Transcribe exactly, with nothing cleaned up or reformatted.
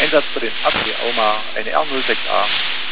Einsatz für den A P Auma N R null sechs A.